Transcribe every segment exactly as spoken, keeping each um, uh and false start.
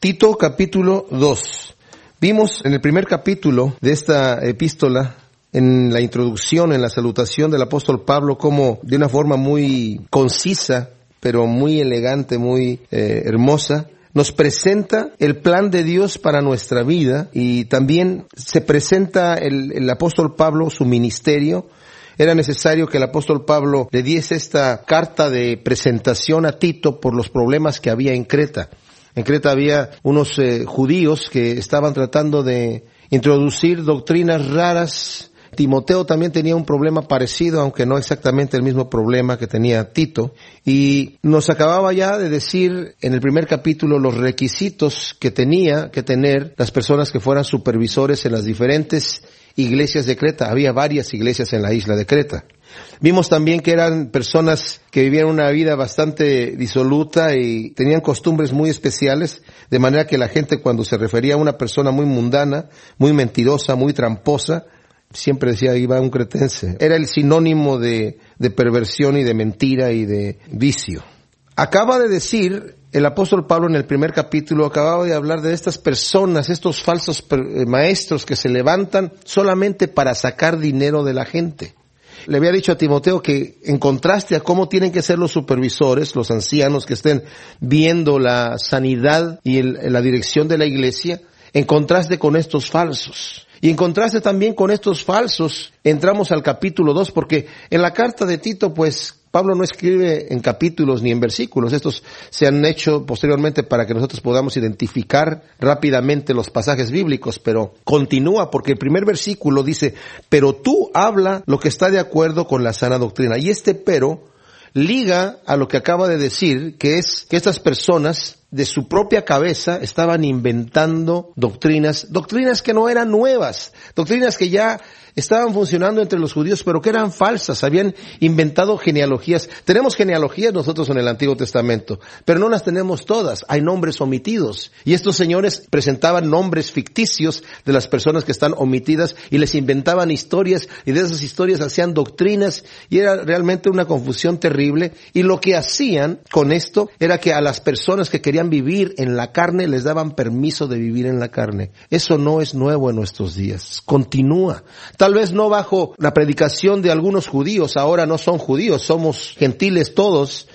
Tito capítulo dos. Vimos en el primer capítulo de esta epístola, en la introducción, en la salutación del apóstol Pablo, como de una forma muy concisa, pero muy elegante, muy eh, hermosa, nos presenta el plan de Dios para nuestra vida, y también se presenta el, el apóstol Pablo, su ministerio. Era necesario que el apóstol Pablo le diese esta carta de presentación a Tito por los problemas que había en Creta. En Creta había unos eh, judíos que estaban tratando de introducir doctrinas raras. Timoteo también tenía un problema parecido, aunque no exactamente el mismo problema que tenía Tito. Y nos acababa ya de decir en el primer capítulo los requisitos que tenía que tener las personas que fueran supervisores en las diferentes iglesias de Creta. Había varias iglesias en la isla de Creta. Vimos también que eran personas que vivían una vida bastante disoluta y tenían costumbres muy especiales, de manera que la gente, cuando se refería a una persona muy mundana, muy mentirosa, muy tramposa, siempre decía, iba un cretense. Era el sinónimo de, de perversión y de mentira y de vicio. Acaba de decir el apóstol Pablo en el primer capítulo, acababa de hablar de estas personas, estos falsos maestros que se levantan solamente para sacar dinero de la gente. Le había dicho a Timoteo que, en contraste a cómo tienen que ser los supervisores, los ancianos que estén viendo la sanidad y el, la dirección de la iglesia, en contraste con estos falsos. Y en contraste también con estos falsos, entramos al capítulo dos, porque en la carta de Tito, pues, Pablo no escribe en capítulos ni en versículos. Estos se han hecho posteriormente para que nosotros podamos identificar rápidamente los pasajes bíblicos, pero continúa, porque el primer versículo dice, pero tú habla lo que está de acuerdo con la sana doctrina. Y este pero liga a lo que acaba de decir, que es que estas personas de su propia cabeza estaban inventando doctrinas, doctrinas que no eran nuevas, doctrinas que ya estaban funcionando entre los judíos, pero que eran falsas. Habían inventado genealogías. Tenemos genealogías nosotros en el Antiguo Testamento, pero no las tenemos todas. Hay nombres omitidos. Y estos señores presentaban nombres ficticios de las personas que están omitidas y les inventaban historias, y de esas historias hacían doctrinas, y era realmente una confusión terrible. Y lo que hacían con esto era que a las personas que querían vivir en la carne les daban permiso de vivir en la carne. Eso no es nuevo en nuestros días. Continúa. Tal vez no bajo la predicación de algunos judíos, ahora no son judíos, somos gentiles todos,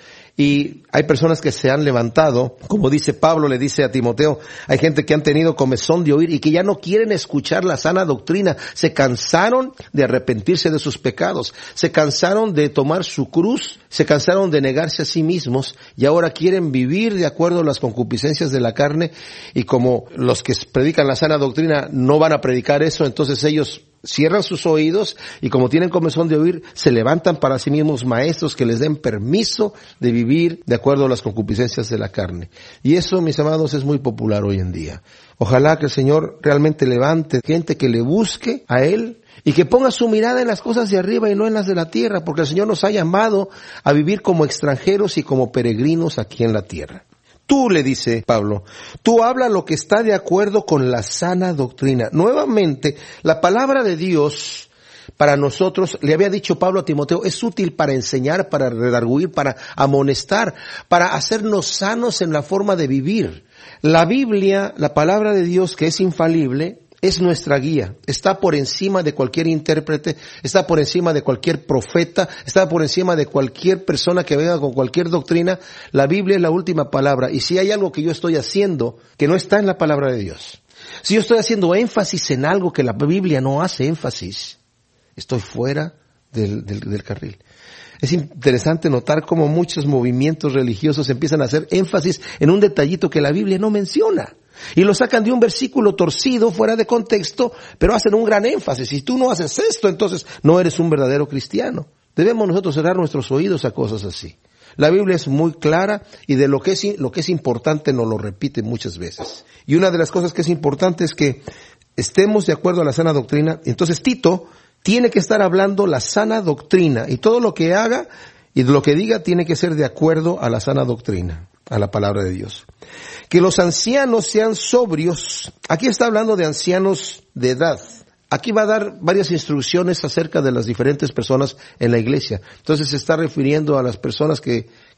y hay personas que se han levantado, como dice Pablo, le dice a Timoteo, hay gente que han tenido comezón de oír y que ya no quieren escuchar la sana doctrina, se cansaron de arrepentirse de sus pecados, se cansaron de tomar su cruz, se cansaron de negarse a sí mismos y ahora quieren vivir de acuerdo a las concupiscencias de la carne, y como los que predican la sana doctrina no van a predicar eso, entonces ellos cierran sus oídos y, como tienen comezón de oír, se levantan para sí mismos maestros que les den permiso de vivir de acuerdo a las concupiscencias de la carne. Y eso, mis amados, es muy popular hoy en día. Ojalá que el Señor realmente levante gente que le busque a Él y que ponga su mirada en las cosas de arriba y no en las de la tierra, porque el Señor nos ha llamado a vivir como extranjeros y como peregrinos aquí en la tierra. Tú, le dice Pablo, tú habla lo que está de acuerdo con la sana doctrina. Nuevamente, la palabra de Dios para nosotros, le había dicho Pablo a Timoteo, es útil para enseñar, para redarguir, para amonestar, para hacernos sanos en la forma de vivir. La Biblia, la palabra de Dios, que es infalible, es nuestra guía, está por encima de cualquier intérprete, está por encima de cualquier profeta, está por encima de cualquier persona que venga con cualquier doctrina. La Biblia es la última palabra, y si hay algo que yo estoy haciendo que no está en la palabra de Dios, si yo estoy haciendo énfasis en algo que la Biblia no hace énfasis, estoy fuera del, del, del carril. Es interesante notar cómo muchos movimientos religiosos empiezan a hacer énfasis en un detallito que la Biblia no menciona. Y lo sacan de un versículo torcido, fuera de contexto, pero hacen un gran énfasis. Si tú no haces esto, entonces no eres un verdadero cristiano. Debemos nosotros cerrar nuestros oídos a cosas así. La Biblia es muy clara, y de lo que es, lo que es importante nos lo repite muchas veces. Y una de las cosas que es importante es que estemos de acuerdo a la sana doctrina. Entonces Tito tiene que estar hablando la sana doctrina, y todo lo que haga y lo que diga tiene que ser de acuerdo a la sana doctrina, a la palabra de Dios. Que los ancianos sean sobrios. Aquí está hablando de ancianos de edad. Aquí va a dar varias instrucciones acerca de las diferentes personas en la iglesia. Entonces se está refiriendo a las personas que,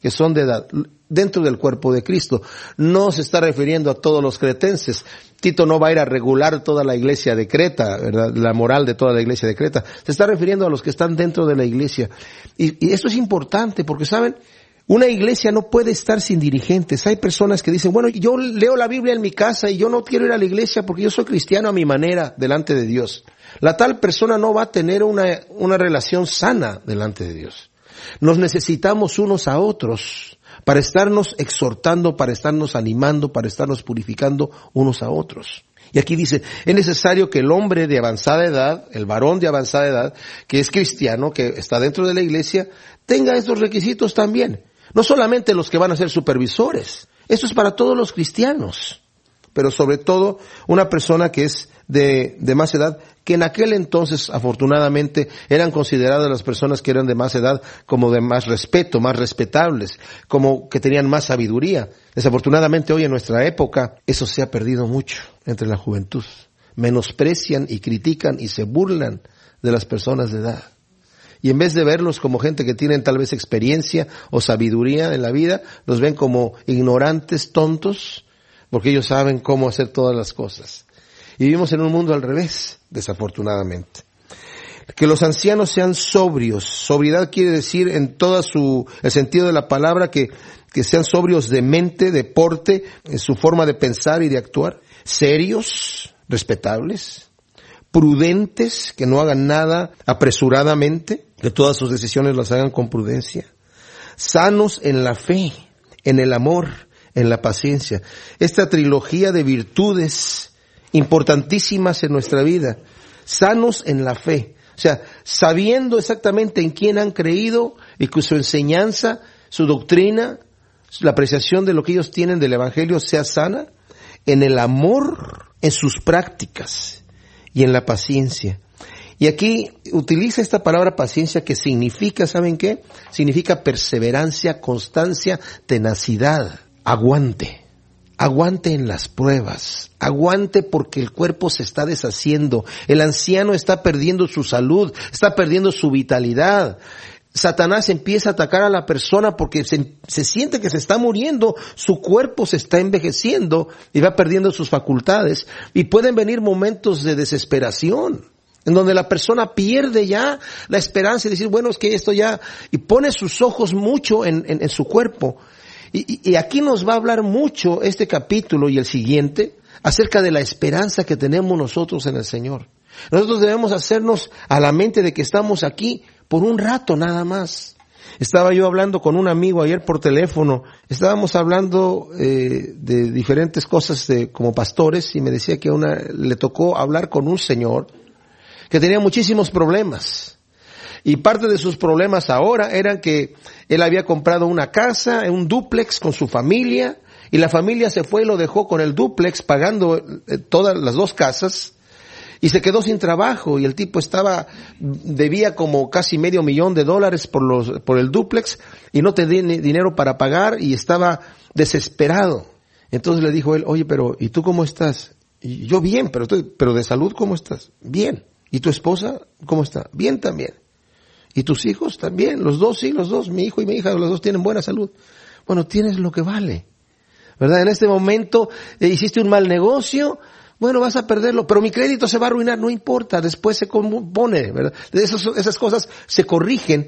que son de edad, dentro del cuerpo de Cristo. No se está refiriendo a todos los cretenses. Tito no va a ir a regular toda la iglesia de Creta, ¿verdad? La moral de toda la iglesia de Creta. Se está refiriendo a los que están dentro de la iglesia. Y, y esto es importante porque, ¿saben? Una iglesia no puede estar sin dirigentes. Hay personas que dicen, bueno, yo leo la Biblia en mi casa y yo no quiero ir a la iglesia porque yo soy cristiano a mi manera delante de Dios. La tal persona no va a tener una, una relación sana delante de Dios. Nos necesitamos unos a otros para estarnos exhortando, para estarnos animando, para estarnos purificando unos a otros. Y aquí dice, es necesario que el hombre de avanzada edad, el varón de avanzada edad, que es cristiano, que está dentro de la iglesia, tenga estos requisitos también. No solamente los que van a ser supervisores, esto es para todos los cristianos, pero sobre todo una persona que es de, de más edad, que en aquel entonces, afortunadamente, eran consideradas las personas que eran de más edad como de más respeto, más respetables, como que tenían más sabiduría. Desafortunadamente hoy en nuestra época, eso se ha perdido mucho entre la juventud. Menosprecian y critican y se burlan de las personas de edad. Y en vez de verlos como gente que tienen tal vez experiencia o sabiduría en la vida, los ven como ignorantes, tontos, porque ellos saben cómo hacer todas las cosas. Y vivimos en un mundo al revés, desafortunadamente. Que los ancianos sean sobrios. Sobriedad quiere decir en todo su, el sentido de la palabra que, que sean sobrios de mente, de porte, en su forma de pensar y de actuar. Serios, respetables. Prudentes, que no hagan nada apresuradamente, que todas sus decisiones las hagan con prudencia. Sanos en la fe, en el amor, en la paciencia. Esta trilogía de virtudes importantísimas en nuestra vida. Sanos en la fe. O sea, sabiendo exactamente en quién han creído y que su enseñanza, su doctrina, la apreciación de lo que ellos tienen del Evangelio sea sana. En el amor, en sus prácticas y en la paciencia. Y aquí utiliza esta palabra paciencia que significa, ¿saben qué? Significa perseverancia, constancia, tenacidad, aguante. Aguante en las pruebas, aguante porque el cuerpo se está deshaciendo, el anciano está perdiendo su salud, está perdiendo su vitalidad. Satanás empieza a atacar a la persona porque se, se siente que se está muriendo, su cuerpo se está envejeciendo y va perdiendo sus facultades. Y pueden venir momentos de desesperación, en donde la persona pierde ya la esperanza y decir, bueno, es que esto ya, y pone sus ojos mucho en, en, en su cuerpo. Y, y, y aquí nos va a hablar mucho este capítulo y el siguiente acerca de la esperanza que tenemos nosotros en el Señor. Nosotros debemos hacernos a la mente de que estamos aquí por un rato nada más. Estaba yo hablando con un amigo ayer por teléfono, estábamos hablando eh, de diferentes cosas de, como pastores, y me decía que una le tocó hablar con un señor que tenía muchísimos problemas. Y parte de sus problemas ahora eran que él había comprado una casa, un dúplex con su familia, y la familia se fue y lo dejó con el dúplex pagando eh, todas las dos casas. Y se quedó sin trabajo y el tipo estaba, debía como casi medio millón de dólares por los, por el dúplex y no tenía dinero para pagar y estaba desesperado. Entonces le dijo él, oye, pero, ¿y tú cómo estás? Y yo bien, pero, pero de salud, ¿cómo estás? Bien. ¿Y tu esposa, cómo está? Bien también. ¿Y tus hijos también? Los dos, sí, los dos, mi hijo y mi hija, los dos tienen buena salud. Bueno, tienes lo que vale, ¿verdad? En este momento eh, hiciste un mal negocio, bueno, vas a perderlo, pero mi crédito se va a arruinar, no importa, después se compone, ¿verdad? Esas, esas cosas se corrigen.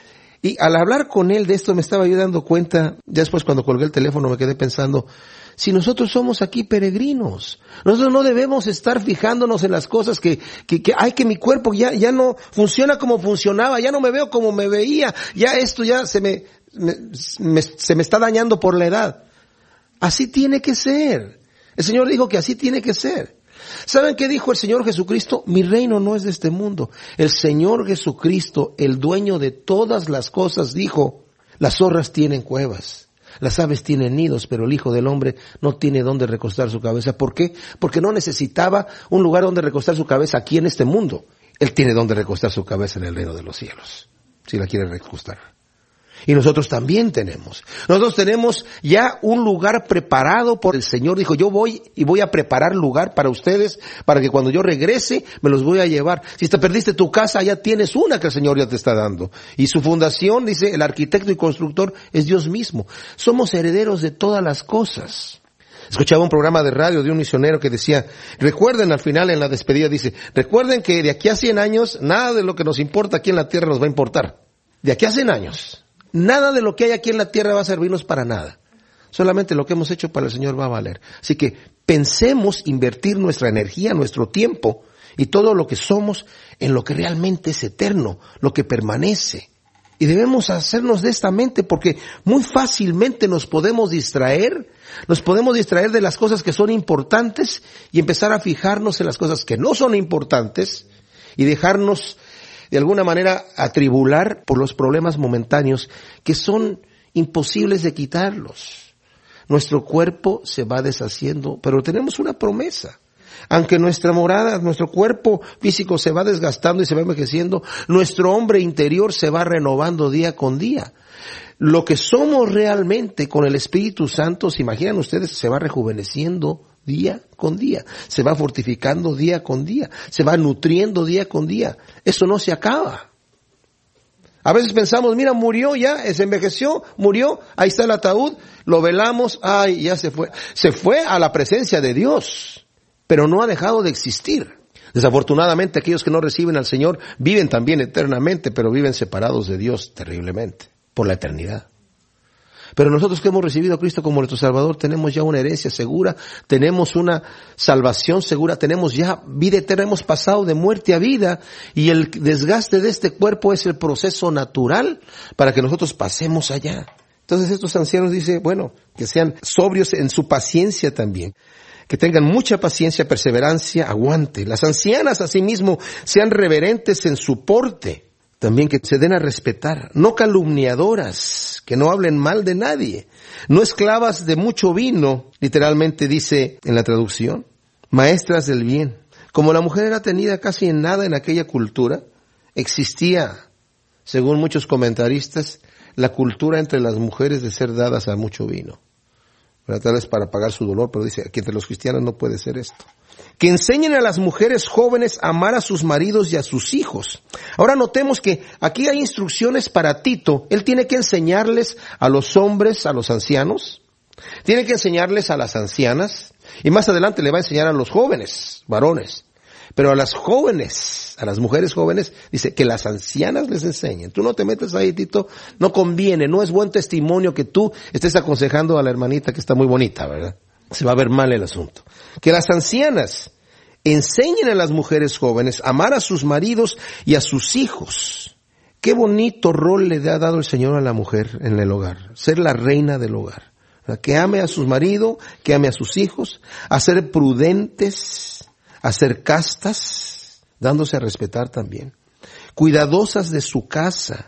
Y al hablar con él de esto me estaba yo dando cuenta, ya después cuando colgué el teléfono me quedé pensando, si nosotros somos aquí peregrinos, nosotros no debemos estar fijándonos en las cosas que, que, que ay, que mi cuerpo ya, ya no funciona como funcionaba, ya no me veo como me veía, ya esto ya se me, me, me se me está dañando por la edad. Así tiene que ser. El Señor dijo que así tiene que ser. ¿Saben qué dijo el Señor Jesucristo? Mi reino no es de este mundo. El Señor Jesucristo, el dueño de todas las cosas, dijo, las zorras tienen cuevas, las aves tienen nidos, pero el Hijo del Hombre no tiene dónde recostar su cabeza. ¿Por qué? Porque no necesitaba un lugar donde recostar su cabeza aquí en este mundo. Él tiene dónde recostar su cabeza en el reino de los cielos, si la quiere recostar. Y nosotros también tenemos. Nosotros tenemos ya un lugar preparado por el Señor. Dijo, yo voy y voy a preparar lugar para ustedes, para que cuando yo regrese, me los voy a llevar. Si te perdiste tu casa, ya tienes una que el Señor ya te está dando. Y su fundación, dice, el arquitecto y constructor es Dios mismo. Somos herederos de todas las cosas. Escuchaba un programa de radio de un misionero que decía, recuerden al final en la despedida, dice, recuerden que de aquí a cien años, nada de lo que nos importa aquí en la tierra nos va a importar. De aquí a cien años. Nada de lo que hay aquí en la tierra va a servirnos para nada. Solamente lo que hemos hecho para el Señor va a valer. Así que pensemos invertir nuestra energía, nuestro tiempo y todo lo que somos en lo que realmente es eterno, lo que permanece. Y debemos hacernos de esta mente porque muy fácilmente nos podemos distraer, nos podemos distraer de las cosas que son importantes y empezar a fijarnos en las cosas que no son importantes y dejarnos de alguna manera atribular por los problemas momentáneos que son imposibles de quitarlos. Nuestro cuerpo se va deshaciendo, pero tenemos una promesa. Aunque nuestra morada, nuestro cuerpo físico se va desgastando y se va envejeciendo, nuestro hombre interior se va renovando día con día. Lo que somos realmente con el Espíritu Santo, se imaginan ustedes, se va rejuveneciendo día con día, se va fortificando día con día, se va nutriendo día con día. Eso no se acaba. A veces pensamos, mira, murió ya, se envejeció, murió, ahí está el ataúd, lo velamos, ay, ya se fue. Se fue a la presencia de Dios, pero no ha dejado de existir. Desafortunadamente, aquellos que no reciben al Señor viven también eternamente, pero viven separados de Dios terriblemente, por la eternidad. Pero nosotros que hemos recibido a Cristo como nuestro Salvador, tenemos ya una herencia segura, tenemos una salvación segura, tenemos ya vida eterna, hemos pasado de muerte a vida, y el desgaste de este cuerpo es el proceso natural para que nosotros pasemos allá. Entonces estos ancianos dicen, bueno, que sean sobrios en su paciencia también, que tengan mucha paciencia, perseverancia, aguante. Las ancianas asimismo sean reverentes en su porte. También que se den a respetar, no calumniadoras, que no hablen mal de nadie, no esclavas de mucho vino, literalmente dice en la traducción, maestras del bien. Como la mujer era tenida casi en nada en aquella cultura, existía, según muchos comentaristas, la cultura entre las mujeres de ser dadas a mucho vino. Pero tal vez para pagar su dolor, pero dice que entre los cristianos no puede ser esto. Que enseñen a las mujeres jóvenes a amar a sus maridos y a sus hijos. Ahora notemos que aquí hay instrucciones para Tito. Él tiene que enseñarles a los hombres, a los ancianos. Tiene que enseñarles a las ancianas. Y más adelante le va a enseñar a los jóvenes, varones. Pero a las jóvenes, a las mujeres jóvenes, dice que las ancianas les enseñen. Tú no te metes ahí, Tito, no conviene, no es buen testimonio que tú estés aconsejando a la hermanita que está muy bonita, ¿verdad? Se va a ver mal el asunto. Que las ancianas enseñen a las mujeres jóvenes a amar a sus maridos y a sus hijos. Qué bonito rol le ha dado el Señor a la mujer en el hogar, ser la reina del hogar. Que ame a su marido, que ame a sus hijos, a ser prudentes, a ser castas, dándose a respetar también. Cuidadosas de su casa,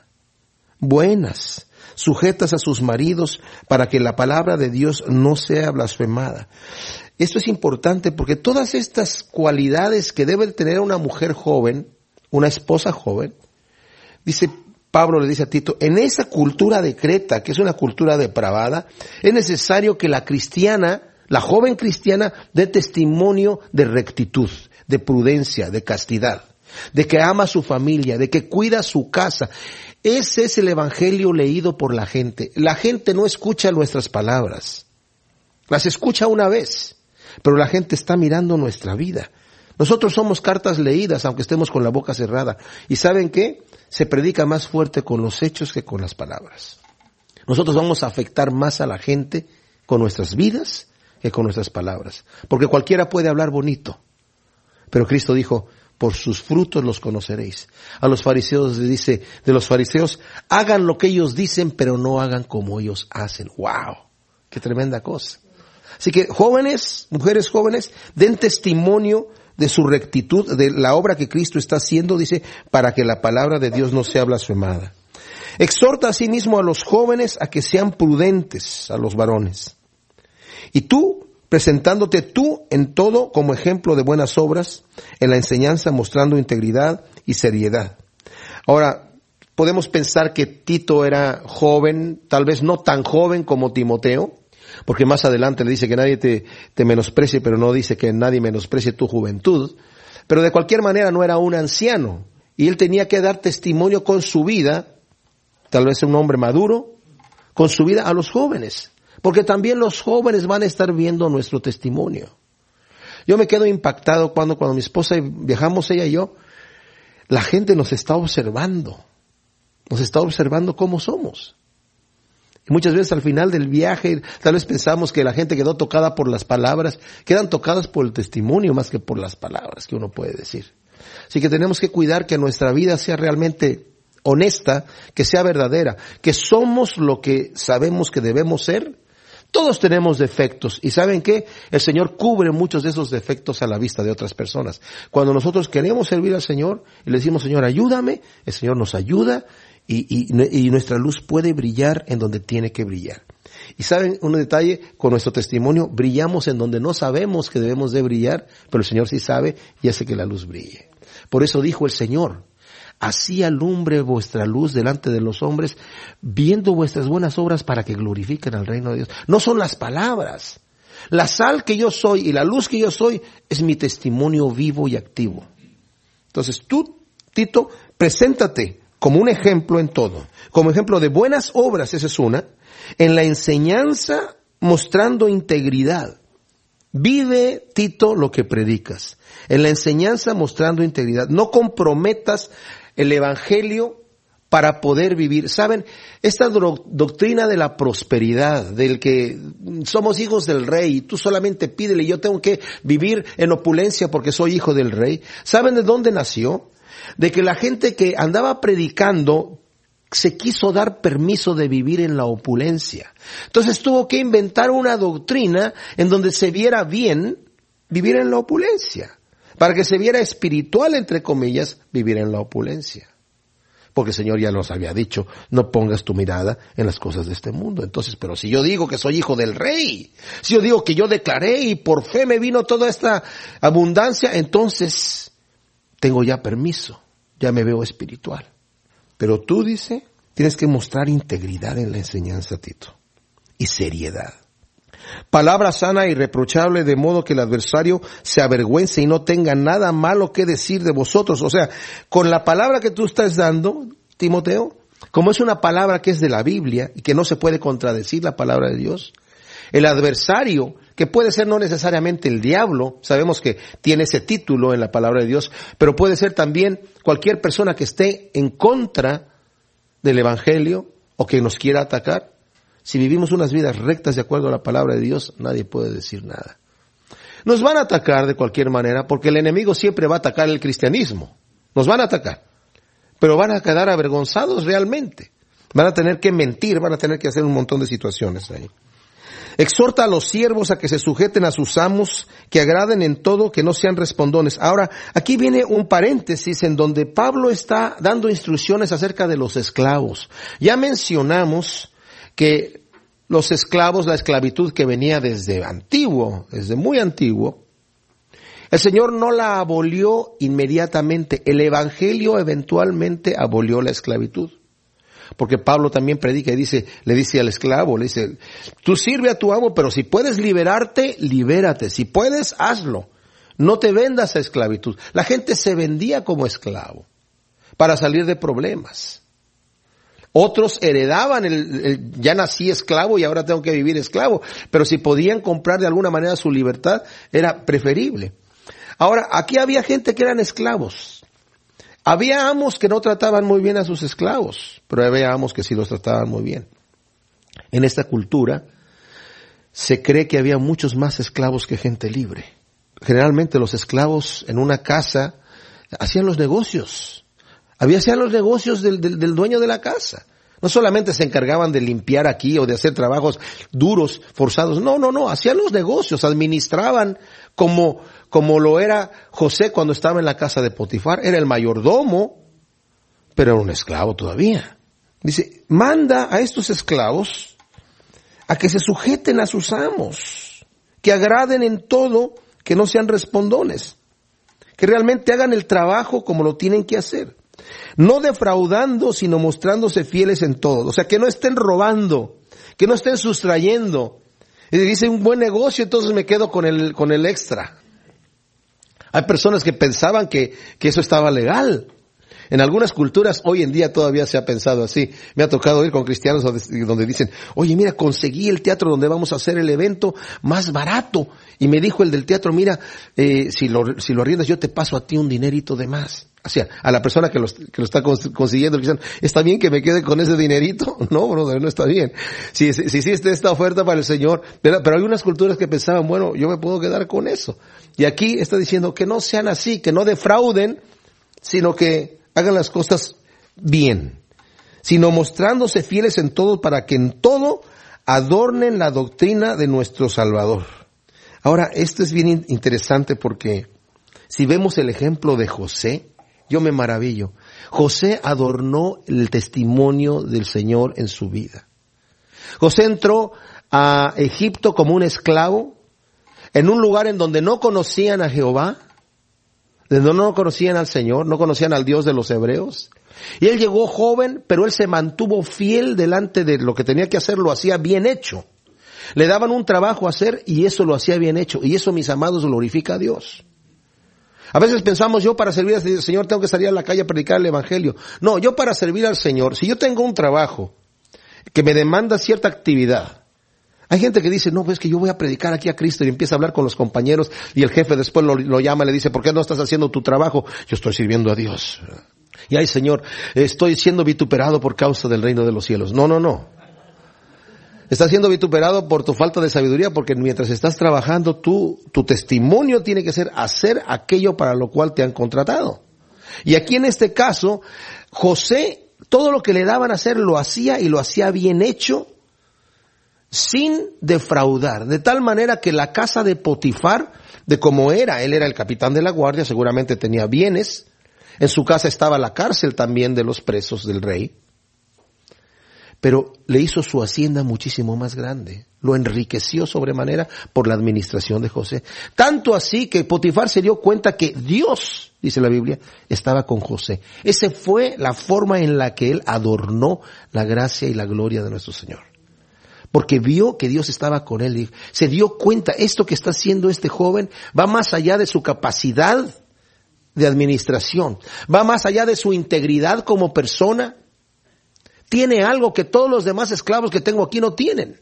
buenas, sujetas a sus maridos para que la palabra de Dios no sea blasfemada. Esto es importante porque todas estas cualidades que debe tener una mujer joven, una esposa joven, dice Pablo, le dice a Tito, en esa cultura de Creta, que es una cultura depravada, es necesario que la cristiana, la joven cristiana, dé testimonio de rectitud, de prudencia, de castidad, de que ama a su familia, de que cuida su casa. Ese es el evangelio leído por la gente. La gente no escucha nuestras palabras. Las escucha una vez, pero la gente está mirando nuestra vida. Nosotros somos cartas leídas, aunque estemos con la boca cerrada. ¿Y saben qué? Se predica más fuerte con los hechos que con las palabras. Nosotros vamos a afectar más a la gente con nuestras vidas que con nuestras palabras. Porque cualquiera puede hablar bonito. Pero Cristo dijo, por sus frutos los conoceréis. A los fariseos les dice, de los fariseos, hagan lo que ellos dicen, pero no hagan como ellos hacen. ¡Wow! ¡Qué tremenda cosa! Así que jóvenes, mujeres jóvenes, den testimonio de su rectitud, de la obra que Cristo está haciendo, dice, para que la palabra de Dios no sea blasfemada. Exhorta asimismo a los jóvenes a que sean prudentes, a los varones. Y tú, presentándote tú en todo como ejemplo de buenas obras, en la enseñanza mostrando integridad y seriedad. Ahora, podemos pensar que Tito era joven, tal vez no tan joven como Timoteo, porque más adelante le dice que nadie te, te menosprecie, pero no dice que nadie menosprecie tu juventud. Pero de cualquier manera no era un anciano, y él tenía que dar testimonio con su vida, tal vez un hombre maduro, con su vida a los jóvenes, porque también los jóvenes van a estar viendo nuestro testimonio. Yo me quedo impactado cuando, cuando mi esposa viajamos, ella y yo, la gente nos está observando, nos está observando cómo somos. Y muchas veces al final del viaje, tal vez pensamos que la gente quedó tocada por las palabras, quedan tocadas por el testimonio más que por las palabras que uno puede decir. Así que tenemos que cuidar que nuestra vida sea realmente honesta, que sea verdadera, que somos lo que sabemos que debemos ser. Todos tenemos defectos, y ¿saben qué? El Señor cubre muchos de esos defectos a la vista de otras personas. Cuando nosotros queremos servir al Señor y le decimos, Señor, ayúdame, el Señor nos ayuda y, y, y nuestra luz puede brillar en donde tiene que brillar. Y ¿saben un detalle? Con nuestro testimonio brillamos en donde no sabemos que debemos de brillar, pero el Señor sí sabe y hace que la luz brille. Por eso dijo el Señor, así alumbre vuestra luz delante de los hombres, viendo vuestras buenas obras para que glorifiquen al reino de Dios. No son las palabras. La sal que yo soy y la luz que yo soy es mi testimonio vivo y activo. Entonces tú, Tito, preséntate como un ejemplo en todo. Como ejemplo de buenas obras, esa es una. En la enseñanza, mostrando integridad. Vive, Tito, lo que predicas. En la enseñanza, mostrando integridad. No comprometas el evangelio para poder vivir. ¿Saben? Esta do- doctrina de la prosperidad, del que somos hijos del rey, y tú solamente pídele, yo tengo que vivir en opulencia porque soy hijo del rey. ¿Saben de dónde nació? De que la gente que andaba predicando se quiso dar permiso de vivir en la opulencia. Entonces tuvo que inventar una doctrina en donde se viera bien vivir en la opulencia. Para que se viera espiritual, entre comillas, vivir en la opulencia. Porque el Señor ya nos había dicho, no pongas tu mirada en las cosas de este mundo. Entonces, pero si yo digo que soy hijo del rey, si yo digo que yo declaré y por fe me vino toda esta abundancia, entonces tengo ya permiso, ya me veo espiritual. Pero tú, dice, tienes que mostrar integridad en la enseñanza, Tito, y seriedad. Palabra sana y irreprochable, de modo que el adversario se avergüence y no tenga nada malo que decir de vosotros. O sea, con la palabra que tú estás dando, Timoteo, como es una palabra que es de la Biblia y que no se puede contradecir la palabra de Dios, el adversario, que puede ser no necesariamente el diablo, sabemos que tiene ese título en la palabra de Dios, pero puede ser también cualquier persona que esté en contra del evangelio o que nos quiera atacar. Si vivimos unas vidas rectas de acuerdo a la palabra de Dios, nadie puede decir nada. Nos van a atacar de cualquier manera, porque el enemigo siempre va a atacar el cristianismo. Nos van a atacar, pero van a quedar avergonzados realmente. Van a tener que mentir, van a tener que hacer un montón de situaciones ahí. Exhorta a los siervos a que se sujeten a sus amos, que agraden en todo, que no sean respondones. Ahora, aquí viene un paréntesis en donde Pablo está dando instrucciones acerca de los esclavos. Ya mencionamos que los esclavos, la esclavitud que venía desde antiguo, desde muy antiguo, el Señor no la abolió inmediatamente. El evangelio eventualmente abolió la esclavitud. Porque Pablo también predica y dice, le dice al esclavo, le dice, tú sirve a tu amo, pero si puedes liberarte, libérate. Si puedes, hazlo. No te vendas a esclavitud. La gente se vendía como esclavo para salir de problemas. Otros heredaban el, el, ya nací esclavo y ahora tengo que vivir esclavo. Pero si podían comprar de alguna manera su libertad, era preferible. Ahora, aquí había gente que eran esclavos. Había amos que no trataban muy bien a sus esclavos, pero había amos que sí los trataban muy bien. En esta cultura se cree que había muchos más esclavos que gente libre. Generalmente los esclavos en una casa hacían los negocios. Había hacían los negocios del, del, del dueño de la casa. No solamente se encargaban de limpiar aquí o de hacer trabajos duros, forzados. No, no, no. Hacían los negocios, administraban como, como lo era José cuando estaba en la casa de Potifar. Era el mayordomo, pero era un esclavo todavía. Dice, manda a estos esclavos a que se sujeten a sus amos, que agraden en todo, que no sean respondones, que realmente hagan el trabajo como lo tienen que hacer. No defraudando, sino mostrándose fieles en todo. O sea, que no estén robando, que no estén sustrayendo. Y dice un buen negocio, entonces me quedo con el, con el extra. Hay personas que pensaban que, que eso estaba legal. En algunas culturas hoy en día todavía se ha pensado así. Me ha tocado ir con cristianos donde, donde dicen, oye, mira, conseguí el teatro donde vamos a hacer el evento más barato. Y me dijo el del teatro, mira, eh, si lo, si lo arriendas yo te paso a ti un dinerito de más. O sea, a la persona que, los, que lo está consiguiendo, le dicen, ¿está bien que me quede con ese dinerito? No, brother, no está bien. Si, si, si hiciste esta oferta para el Señor, pero, pero hay unas culturas que pensaban, bueno, yo me puedo quedar con eso. Y aquí está diciendo que no sean así, que no defrauden, sino que hagan las cosas bien, sino mostrándose fieles en todo para que en todo adornen la doctrina de nuestro Salvador. Ahora, esto es bien interesante porque si vemos el ejemplo de José, yo me maravillo. José adornó el testimonio del Señor en su vida. José entró a Egipto como un esclavo, en un lugar en donde no conocían a Jehová, donde no conocían al Señor, no conocían al Dios de los hebreos. Y él llegó joven, pero él se mantuvo fiel delante de lo que tenía que hacer, lo hacía bien hecho. Le daban un trabajo a hacer y eso lo hacía bien hecho. Y eso, mis amados, glorifica a Dios. A veces pensamos, yo para servir al Señor tengo que salir a la calle a predicar el Evangelio. No, yo para servir al Señor, si yo tengo un trabajo que me demanda cierta actividad, hay gente que dice, no, pues que yo voy a predicar aquí a Cristo y empieza a hablar con los compañeros y el jefe después lo, lo llama y le dice, ¿por qué no estás haciendo tu trabajo? Yo estoy sirviendo a Dios. Y ay, Señor, estoy siendo vituperado por causa del reino de los cielos. No, no, no. Estás siendo vituperado por tu falta de sabiduría porque mientras estás trabajando tú, tu testimonio tiene que ser hacer aquello para lo cual te han contratado. Y aquí en este caso, José, todo lo que le daban a hacer lo hacía y lo hacía bien hecho, sin defraudar, de tal manera que la casa de Potifar, de como era, él era el capitán de la guardia, seguramente tenía bienes, en su casa estaba la cárcel también de los presos del rey, pero le hizo su hacienda muchísimo más grande, lo enriqueció sobremanera por la administración de José, tanto así que Potifar se dio cuenta que Dios, dice la Biblia, estaba con José. Esa fue la forma en la que él adornó la gracia y la gloria de nuestro Señor. Porque vio que Dios estaba con él y se dio cuenta, esto que está haciendo este joven va más allá de su capacidad de administración, va más allá de su integridad como persona. Tiene algo que todos los demás esclavos que tengo aquí no tienen.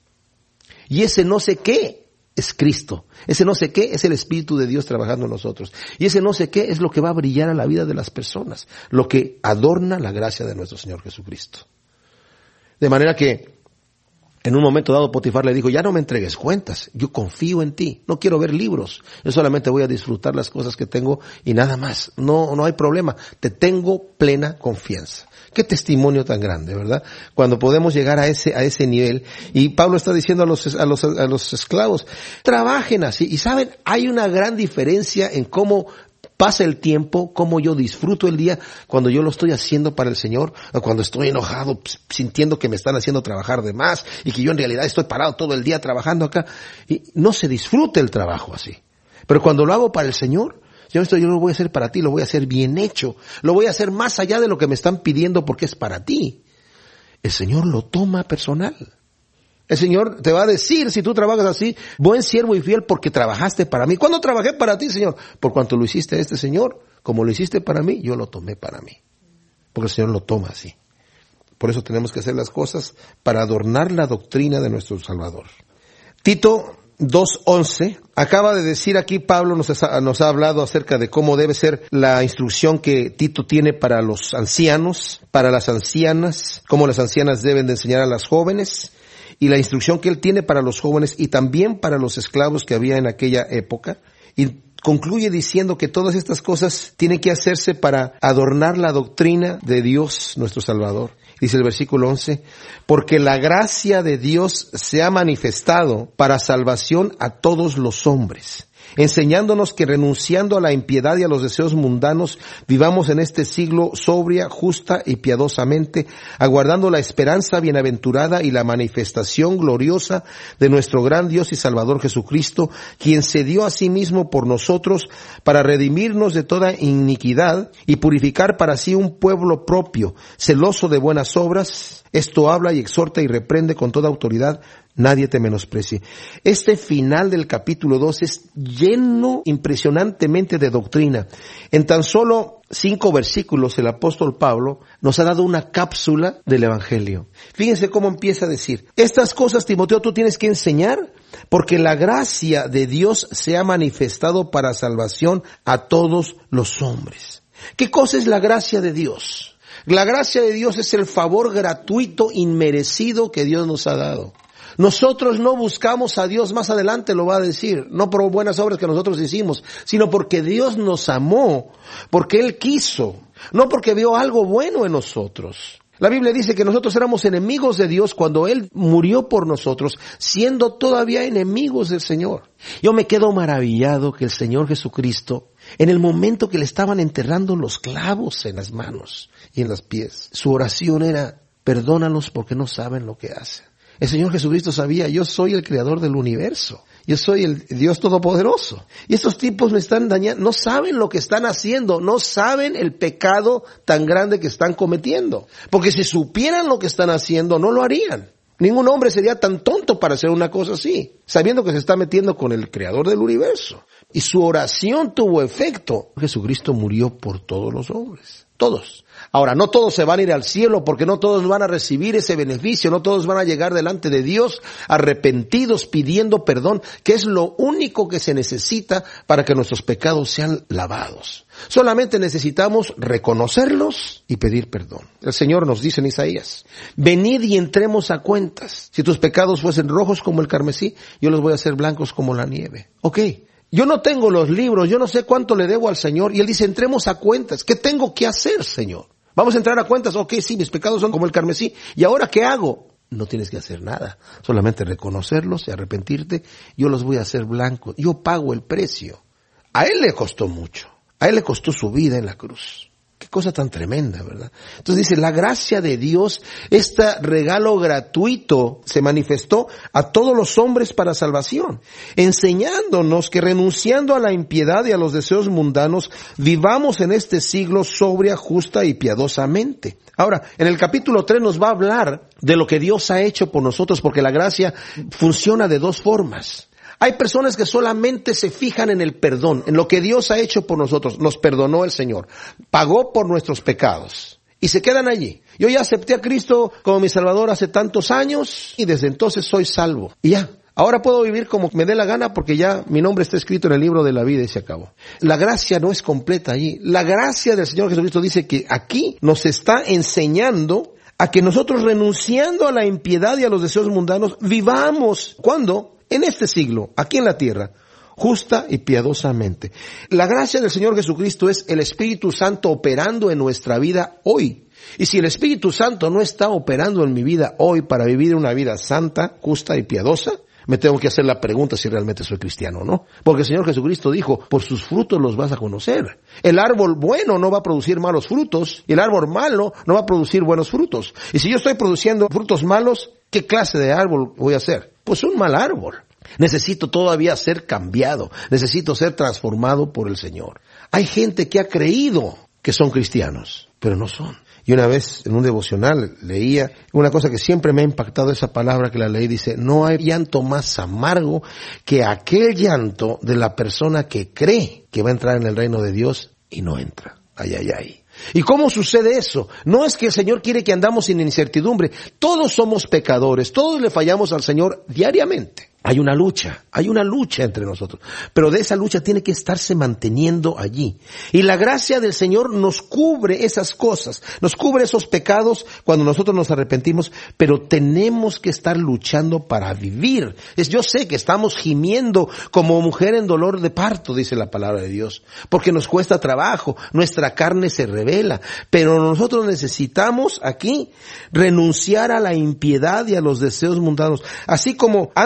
Y ese no sé qué es Cristo. Ese no sé qué es el Espíritu de Dios trabajando en nosotros. Y ese no sé qué es lo que va a brillar a la vida de las personas, lo que adorna la gracia de nuestro Señor Jesucristo. De manera que en un momento dado Potifar le dijo, ya no me entregues cuentas, yo confío en ti, no quiero ver libros, yo solamente voy a disfrutar las cosas que tengo y nada más, no, no hay problema, te tengo plena confianza. Qué testimonio tan grande, ¿verdad? Cuando podemos llegar a ese, a ese nivel, y Pablo está diciendo a los, a los, a los esclavos, trabajen así, y saben, hay una gran diferencia en cómo pasa el tiempo, cómo yo disfruto el día cuando yo lo estoy haciendo para el Señor, o cuando estoy enojado, sintiendo que me están haciendo trabajar de más y que yo en realidad estoy parado todo el día trabajando acá. Y no se disfruta el trabajo así. Pero cuando lo hago para el Señor, yo esto yo lo voy a hacer para ti, lo voy a hacer bien hecho, lo voy a hacer más allá de lo que me están pidiendo porque es para ti. El Señor lo toma personal. El Señor te va a decir, si tú trabajas así, buen siervo y fiel porque trabajaste para mí. ¿Cuándo trabajé para ti, Señor? Por cuanto lo hiciste a este Señor, como lo hiciste para mí, yo lo tomé para mí. Porque el Señor lo toma así. Por eso tenemos que hacer las cosas para adornar la doctrina de nuestro Salvador. Tito dos once, acaba de decir aquí Pablo, nos ha, nos ha hablado acerca de cómo debe ser la instrucción que Tito tiene para los ancianos, para las ancianas, cómo las ancianas deben de enseñar a las jóvenes, y la instrucción que él tiene para los jóvenes y también para los esclavos que había en aquella época. Y concluye diciendo que todas estas cosas tienen que hacerse para adornar la doctrina de Dios nuestro Salvador. Dice el versículo once, porque la gracia de Dios se ha manifestado para salvación a todos los hombres. enseñándonos que renunciando a la impiedad y a los deseos mundanos, vivamos en este siglo sobria, justa y piadosamente, aguardando la esperanza bienaventurada y la manifestación gloriosa de nuestro gran Dios y Salvador Jesucristo, quien se dio a sí mismo por nosotros para redimirnos de toda iniquidad y purificar para sí un pueblo propio, celoso de buenas obras. Esto habla y exhorta y reprende con toda autoridad. Nadie te menosprecie. Este final del capítulo dos es lleno impresionantemente de doctrina. En tan solo cinco versículos el apóstol Pablo nos ha dado una cápsula del evangelio. Fíjense cómo empieza a decir: estas cosas, Timoteo, tú tienes que enseñar, porque la gracia de Dios se ha manifestado para salvación a todos los hombres. ¿Qué cosa es la gracia de Dios? La gracia de Dios es el favor gratuito, inmerecido que Dios nos ha dado. Nosotros no buscamos a Dios, más adelante lo va a decir, no por buenas obras que nosotros hicimos, sino porque Dios nos amó, porque Él quiso, no porque vio algo bueno en nosotros. La Biblia dice que nosotros éramos enemigos de Dios cuando Él murió por nosotros, siendo todavía enemigos del Señor. Yo me quedo maravillado que el Señor Jesucristo, en el momento que le estaban enterrando los clavos en las manos y en los pies, su oración era: perdónalos porque no saben lo que hacen. El Señor Jesucristo sabía: yo soy el creador del universo, yo soy el Dios todopoderoso. Y estos tipos me están dañando, no saben lo que están haciendo, no saben el pecado tan grande que están cometiendo. Porque si supieran lo que están haciendo, no lo harían. Ningún hombre sería tan tonto para hacer una cosa así, sabiendo que se está metiendo con el creador del universo. Y su oración tuvo efecto. Jesucristo murió por todos los hombres, todos. Ahora, no todos se van a ir al cielo, porque no todos van a recibir ese beneficio, no todos van a llegar delante de Dios arrepentidos, pidiendo perdón, que es lo único que se necesita para que nuestros pecados sean lavados. Solamente necesitamos reconocerlos y pedir perdón. El Señor nos dice en Isaías: venid y entremos a cuentas. Si tus pecados fuesen rojos como el carmesí, yo los voy a hacer blancos como la nieve. Ok. Yo no tengo los libros, yo no sé cuánto le debo al Señor. Y Él dice: entremos a cuentas. ¿Qué tengo que hacer, Señor? Vamos a entrar a cuentas. Ok, sí, mis pecados son como el carmesí. ¿Y ahora qué hago? No tienes que hacer nada. Solamente reconocerlos y arrepentirte. Yo los voy a hacer blancos. Yo pago el precio. A Él le costó mucho. A Él le costó su vida en la cruz. Qué cosa tan tremenda, ¿verdad? Entonces dice: la gracia de Dios, este regalo gratuito, se manifestó a todos los hombres para salvación, enseñándonos que renunciando a la impiedad y a los deseos mundanos, vivamos en este siglo sobria, justa y piadosamente. Ahora, en el capítulo tres nos va a hablar de lo que Dios ha hecho por nosotros, porque la gracia funciona de dos formas. Hay personas que solamente se fijan en el perdón, en lo que Dios ha hecho por nosotros. Nos perdonó el Señor, pagó por nuestros pecados y se quedan allí. Yo ya acepté a Cristo como mi Salvador hace tantos años y desde entonces soy salvo. Y ya, ahora puedo vivir como me dé la gana porque ya mi nombre está escrito en el libro de la vida y se acabó. La gracia no es completa allí. La gracia del Señor Jesucristo dice que aquí nos está enseñando a que nosotros, renunciando a la impiedad y a los deseos mundanos, vivamos. ¿Cuándo? En este siglo, aquí en la tierra, justa y piadosamente. La gracia del Señor Jesucristo es el Espíritu Santo operando en nuestra vida hoy. Y si el Espíritu Santo no está operando en mi vida hoy para vivir una vida santa, justa y piadosa, me tengo que hacer la pregunta si realmente soy cristiano o no. Porque el Señor Jesucristo dijo: por sus frutos los vas a conocer. El árbol bueno no va a producir malos frutos, y el árbol malo no va a producir buenos frutos. Y si yo estoy produciendo frutos malos, ¿qué clase de árbol voy a ser? Pues un mal árbol. Necesito todavía ser cambiado, necesito ser transformado por el Señor. Hay gente que ha creído que son cristianos, pero no son. Y una vez en un devocional leía una cosa que siempre me ha impactado, esa palabra que la leí, dice: no hay llanto más amargo que aquel llanto de la persona que cree que va a entrar en el reino de Dios y no entra. Ay, ay, ay. ¿Y cómo sucede eso? No es que el Señor quiere que andamos sin incertidumbre. Todos somos pecadores, todos le fallamos al Señor diariamente. Hay una lucha, hay una lucha entre nosotros, pero de esa lucha tiene que estarse manteniendo allí. Y la gracia del Señor nos cubre esas cosas, nos cubre esos pecados cuando nosotros nos arrepentimos, pero tenemos que estar luchando para vivir. Es, yo sé que estamos gimiendo como mujer en dolor de parto, dice la palabra de Dios, porque nos cuesta trabajo, nuestra carne se revela, pero nosotros necesitamos aquí renunciar a la impiedad y a los deseos mundanos. Así como antes vivíamos